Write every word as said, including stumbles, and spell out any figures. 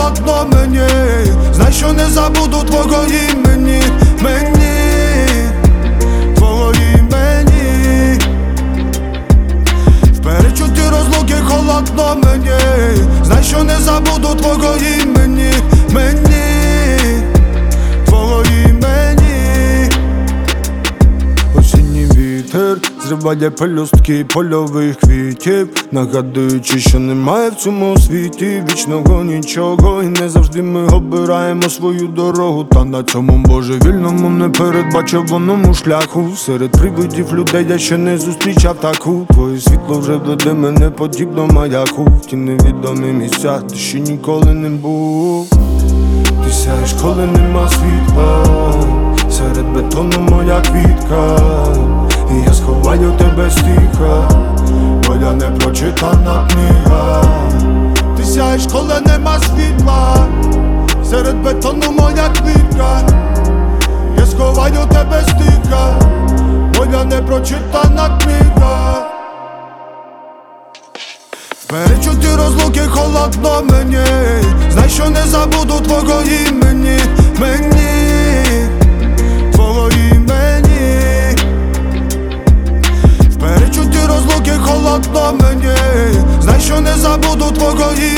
холодно мені, знай, що не забуду твого імені, мені, твого імені. В перечутті розлуки холодно мені, знай, що не забуду твого імені, мені, твого імені. Осінній вітер зриває пелюстки польових квітів, нагадуючи, що немає в цьому світі вічного нічого, і не завжди ми обираємо свою дорогу. Та на цьому божевільному, непередбачуваному шляху серед привидів людей я ще не зустрічав таку. Твоє світло вже веде мене подібно маяку в ті невідомі місця, де ще ніколи не був. Ти сяєш, коли нема світла, серед бетону моя квітка, і я сховаю тебе стиха, моя непрочитана книга. Ти сяєш, коли нема світла, серед бетону моя квітка, я сховаю тебе стиха, моя непрочитана книга. В перечутті розлуки холодно мені, знай, що не забуду твого імені, мені, твого імені. В перечутті розлуки холодно мені, знай, що не забуду твого імені.